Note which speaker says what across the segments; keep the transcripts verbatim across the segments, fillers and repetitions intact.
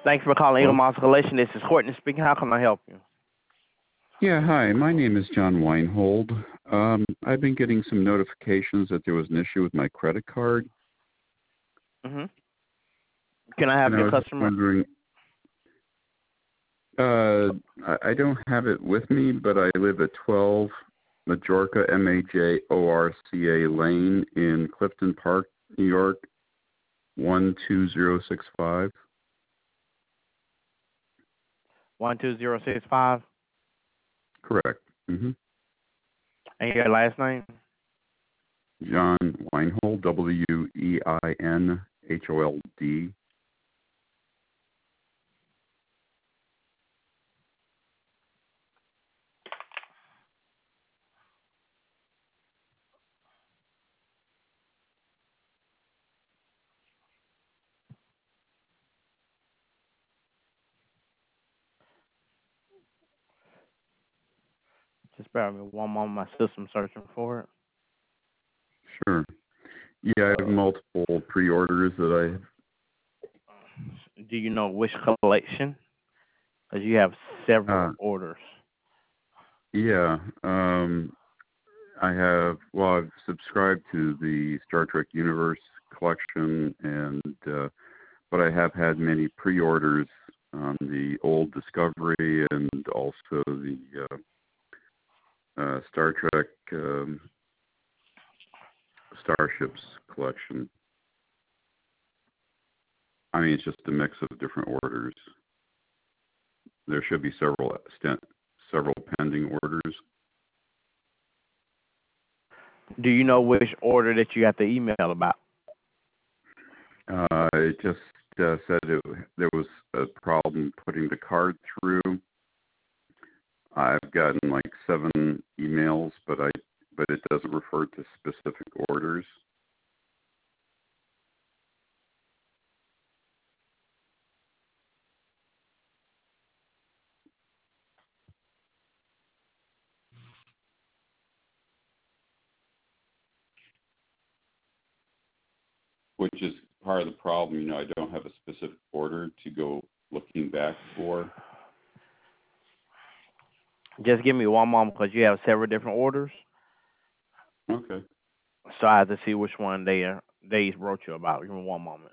Speaker 1: Thanks for calling Eagle
Speaker 2: Hello?
Speaker 1: Oscillation. This is Courtney speaking. How can I help you?
Speaker 2: Yeah, hi. My name is John Weinhold. Um, I've been getting some notifications that there was an issue with my credit card,
Speaker 1: hmm Can I have
Speaker 2: and I
Speaker 1: your
Speaker 2: was just
Speaker 1: customer?
Speaker 2: wondering. Uh, I, I don't have it with me, but I live at twelve Majorca M A J O R C A Lane in Clifton Park, New York, one two zero six five.
Speaker 1: One two zero six five.
Speaker 2: Correct. Mm-hmm.
Speaker 1: And your last name?
Speaker 2: John Weinhold, W E I N H O L D.
Speaker 1: Just bear with me one moment. My system searching for it.
Speaker 2: Sure. Yeah, I have
Speaker 1: Uh,
Speaker 2: multiple pre-orders that
Speaker 1: do you know which collection? Because you have
Speaker 2: I.
Speaker 1: several
Speaker 2: Uh,
Speaker 1: orders.
Speaker 2: yeah. Um, I have. Well, I've subscribed to the Star Trek Universe collection, and uh, but I have had many pre-orders on the old Discovery and also the uh, uh, Star Trek um, Starships collection. I mean, it's just a mix of different orders. There should be several stent, several pending orders.
Speaker 1: Do you know which order that you got the email about?
Speaker 2: Uh, it just uh, said it, there was a problem putting the card through. I've gotten like seven emails, but I but it doesn't refer to specific orders. Which is part of the problem. You know, I don't have a specific order to go looking back for.
Speaker 1: Just give me one moment because you have several different orders.
Speaker 2: Okay.
Speaker 1: So I have to see which one they uh, they wrote you about. Give me one moment.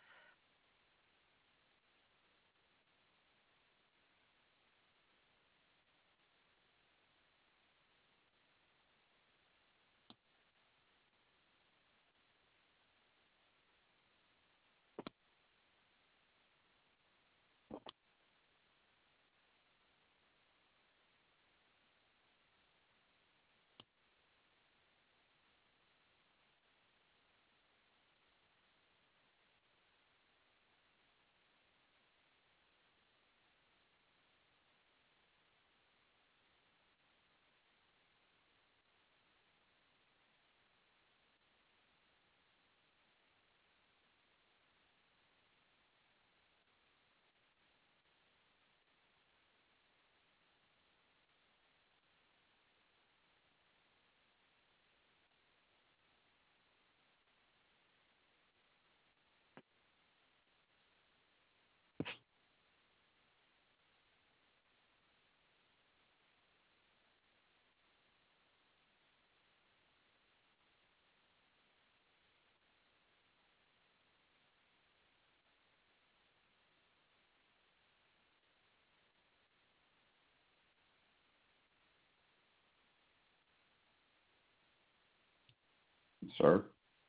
Speaker 2: Sir?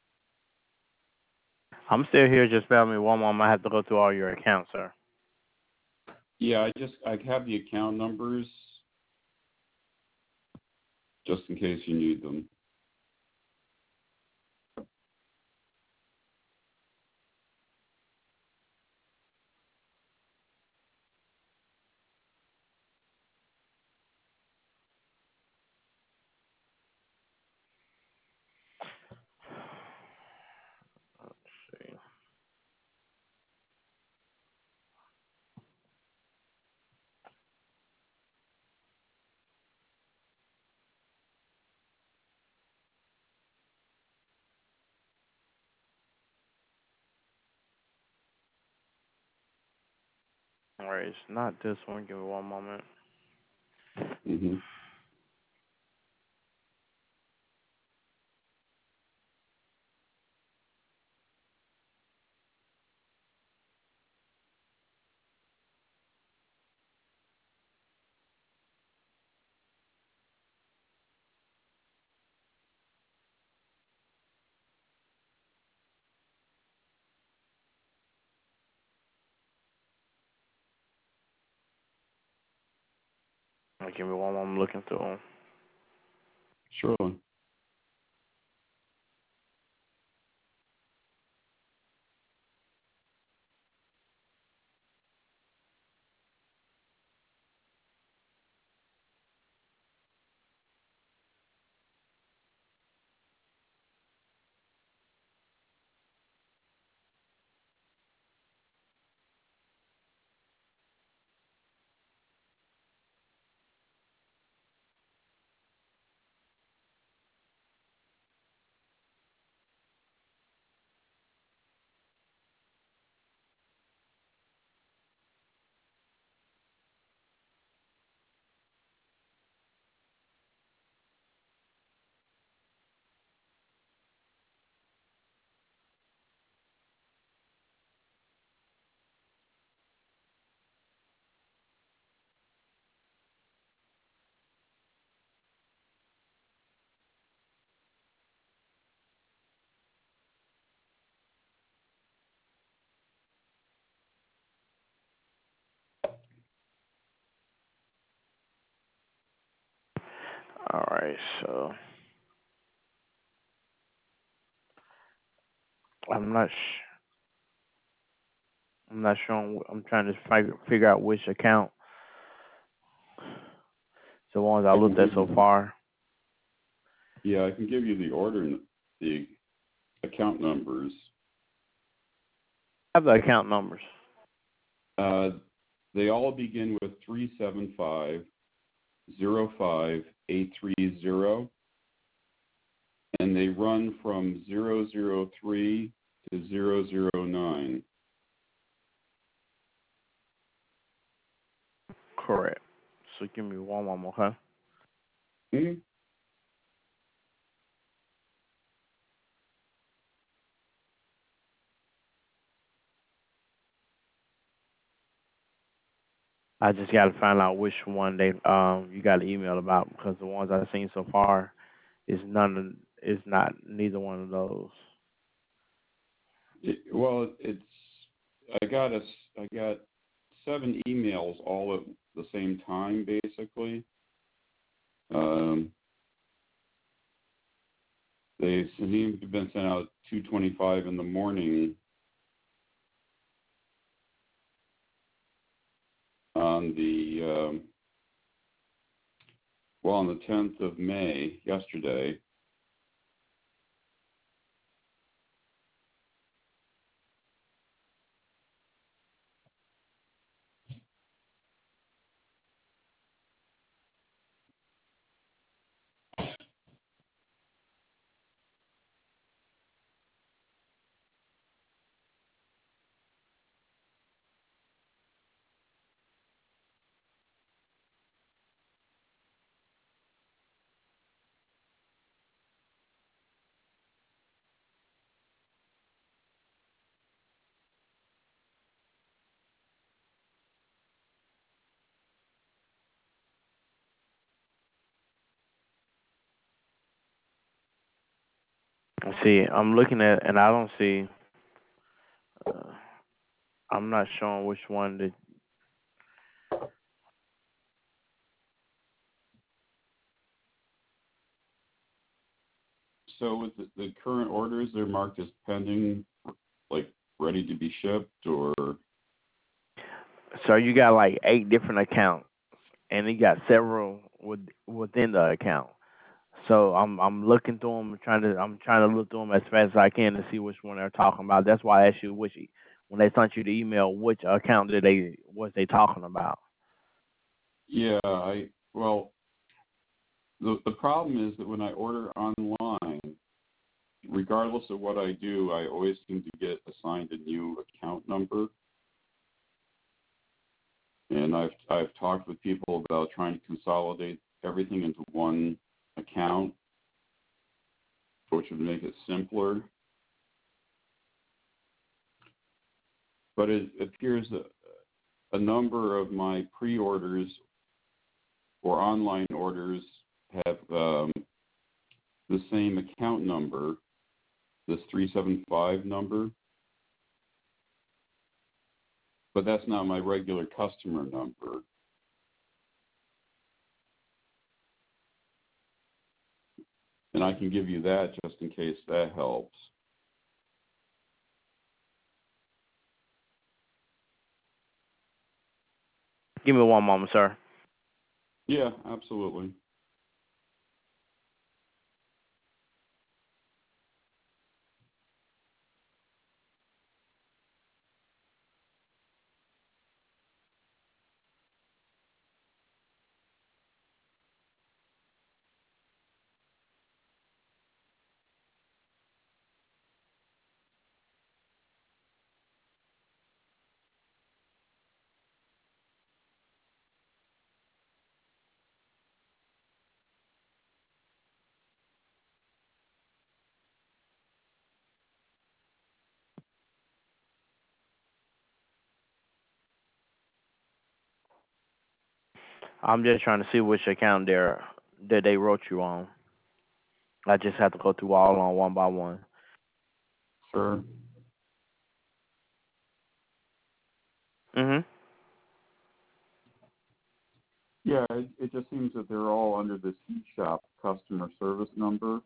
Speaker 1: I'm still here. Just bear with me one moment. I have to go through all your accounts, sir.
Speaker 2: Yeah, I just I have the account numbers just in case you need them.
Speaker 1: Let's see. All right, it's not this one. Give me one moment.
Speaker 2: Mm-hmm.
Speaker 1: All right, give me one moment. I'm looking through them.
Speaker 2: Sure.
Speaker 1: All right, so I'm not. Sh- I'm not sure. I'm trying to figure figure out which account. The ones I
Speaker 2: I can
Speaker 1: looked at
Speaker 2: give
Speaker 1: so
Speaker 2: you.
Speaker 1: far.
Speaker 2: Yeah, I can give you the order, the account numbers.
Speaker 1: I have the account numbers.
Speaker 2: Uh, they all begin with three seven five zero five eight three zero, and they run from zero zero three to zero zero nine.
Speaker 1: Correct. So give me one moment, okay?
Speaker 2: Hmm?
Speaker 1: I just got to find out which one they um you got an email about because the ones I've seen so far is none of is not neither one of those.
Speaker 2: It, well, it's I got a, I got seven emails all at the same time, basically. Um, they seem to have been sent out two twenty-five in the morning on the um, well on the tenth of May, yesterday.
Speaker 1: See, I'm looking at and I don't see. Uh, I'm not showing which one that.
Speaker 2: So with the, the current orders, they're marked as pending, like ready to be shipped, or
Speaker 1: So you got like eight different accounts, and you got several with, within the account. So I'm I'm looking through them, trying to I'm trying to look through them as fast as I can to see which one they're talking about. That's why I asked you which e- when they sent you the email, which account did they was they talking about?
Speaker 2: yeah, I well the the problem is that when I order online, regardless of what I do, I always seem to get assigned a new account number. I've I've talked with people about trying to consolidate everything into one account, which would make it simpler. But it appears that a number of my pre-orders or online orders have um, the same account number, this three seven five number, but that's not my regular customer number. And I can give you that just in case that helps.
Speaker 1: Give me one moment, sir.
Speaker 2: Yeah, absolutely.
Speaker 1: I'm just trying to see which account there that they wrote you on. I just have to go through all on one by one.
Speaker 2: Sure.
Speaker 1: Mhm.
Speaker 2: Yeah, it, it just seems that they're all under this eShop customer service number.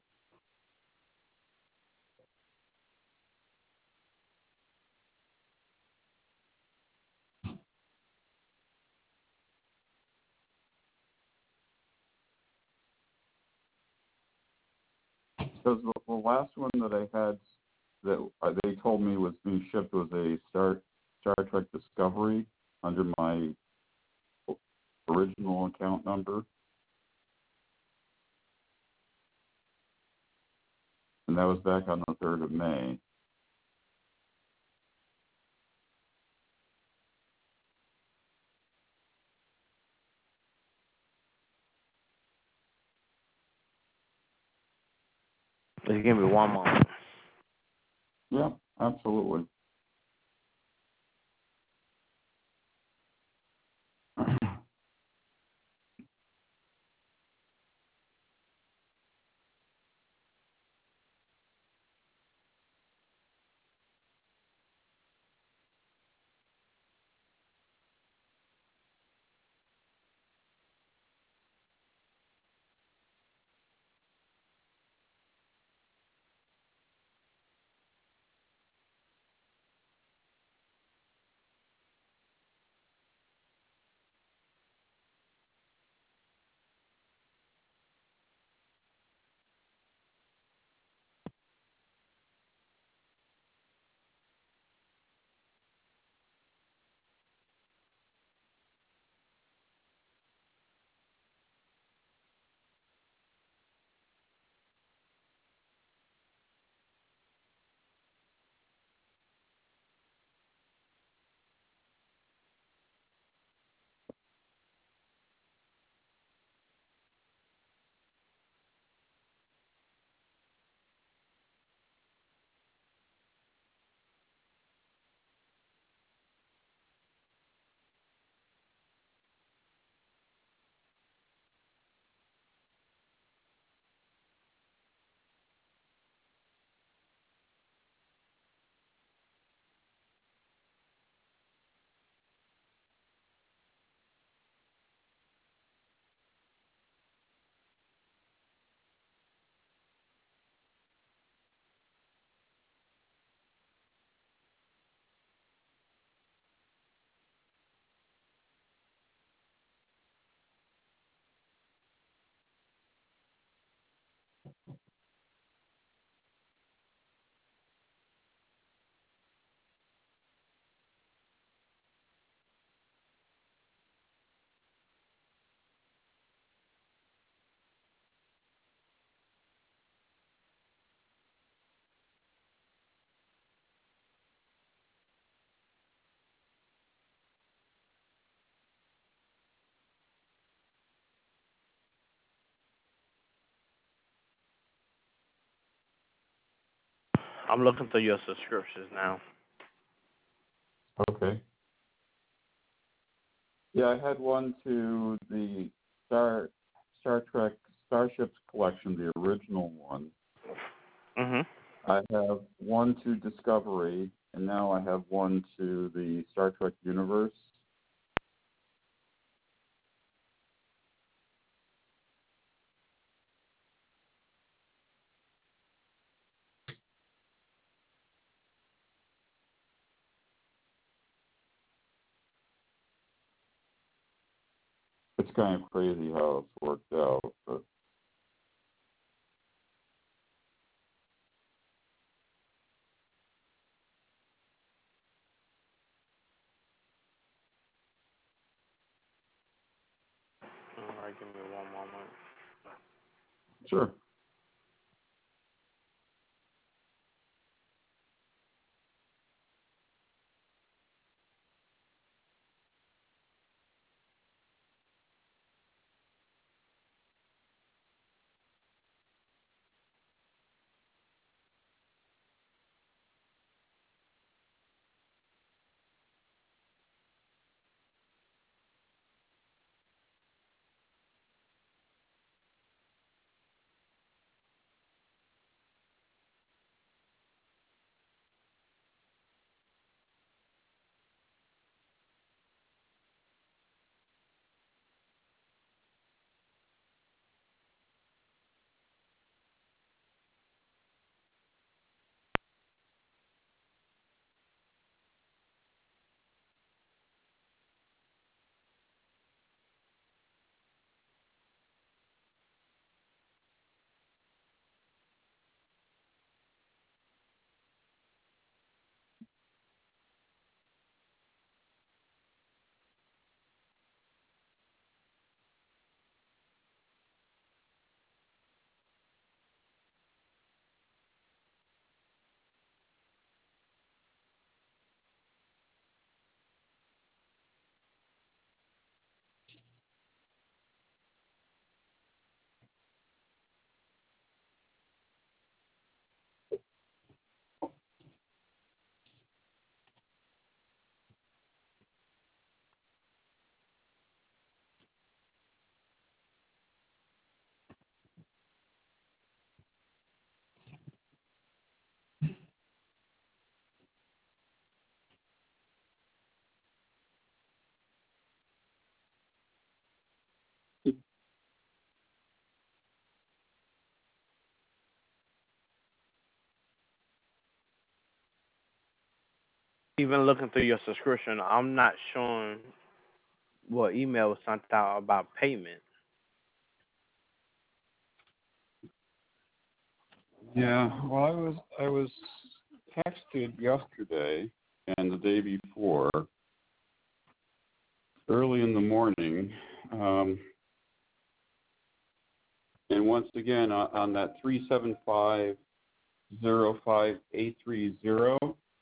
Speaker 2: Because the, the last one that I had that uh, they told me was being shipped was a Star Star Trek Discovery under my original account number, and that was back on the third of May.
Speaker 1: Just give me one moment.
Speaker 2: Yeah, absolutely.
Speaker 1: I'm looking through your subscriptions now.
Speaker 2: Okay. Yeah, I had one to the Star Star Trek Starships collection, the original one.
Speaker 1: Mhm.
Speaker 2: I have one to Discovery, and now I have one to the Star Trek universe. It's kind of crazy how it's worked out, but
Speaker 1: All right, give me one moment.
Speaker 2: sure.
Speaker 1: Even looking through your subscription, I'm not showing what email was sent out about payment.
Speaker 2: Yeah, well, I was I was texted yesterday and the day before, early in the morning, um, and once again on, on that three seven five zero five eight three zero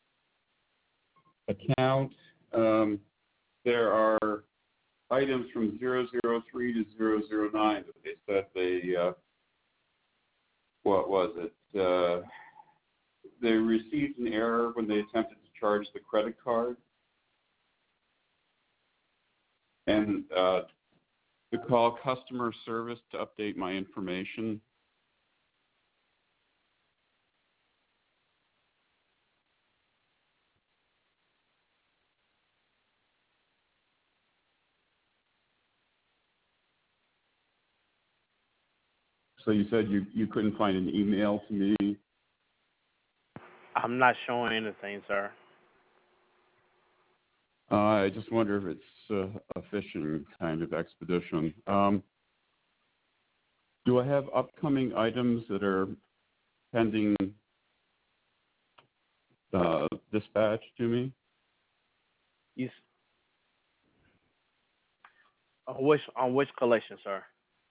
Speaker 2: account, um, there are items from zero zero three to zero zero nine that they said they, uh, what was it? Uh, they received an error when they attempted to charge the credit card, and uh, to call customer service to update my information. So you said you, you couldn't find an email to me.
Speaker 1: I'm not showing anything, sir.
Speaker 2: Uh, I just wonder if it's uh, a phishing kind of expedition. Um, do I have upcoming items that are pending uh, dispatch to me?
Speaker 1: You s- on which on which collection, sir?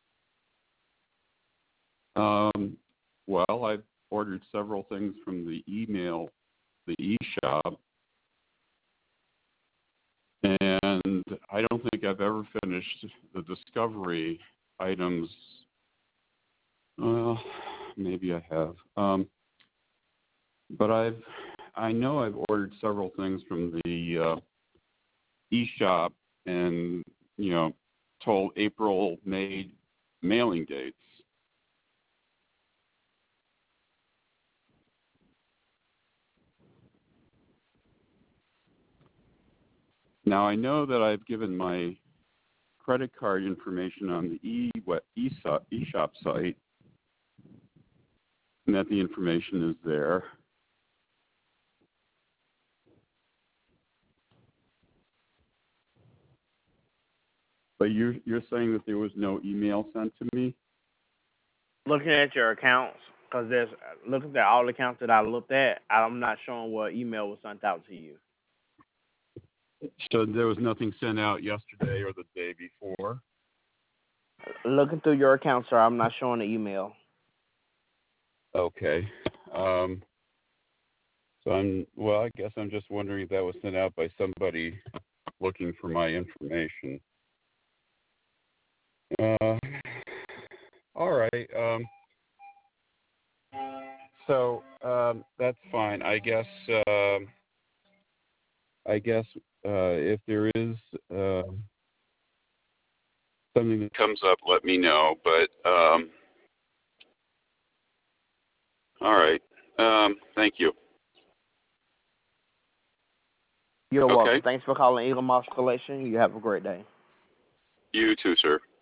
Speaker 2: Um, well, I've ordered several things from the email, the e-shop, and I don't think I've ever finished the discovery items. Well, maybe I have. Um, but I've I know I've ordered several things from the uh, eShop, and you know, told April, May mailing dates. Now I know that I've given my credit card information on the e eShop, eShop site, and that the information is there. But you're you're saying that there was no email sent to me?
Speaker 1: Looking at your accounts, because there's looking at all the accounts that I looked at, I'm not showing what email was sent out to you.
Speaker 2: So there was nothing sent out yesterday or the day before?
Speaker 1: Looking through your account, sir, I'm not showing the email.
Speaker 2: Okay. Um, so I'm, well, I guess I'm just wondering if that was sent out by somebody looking for my information. Uh, all right. Um, so um, that's fine. I guess. Um, I guess uh, if there is uh, something that comes up, let me know. But um, all right. Um, thank you.
Speaker 1: You're
Speaker 2: Okay.
Speaker 1: welcome. Thanks for calling Eagle Moss Collection. You have a great day.
Speaker 2: You too, sir.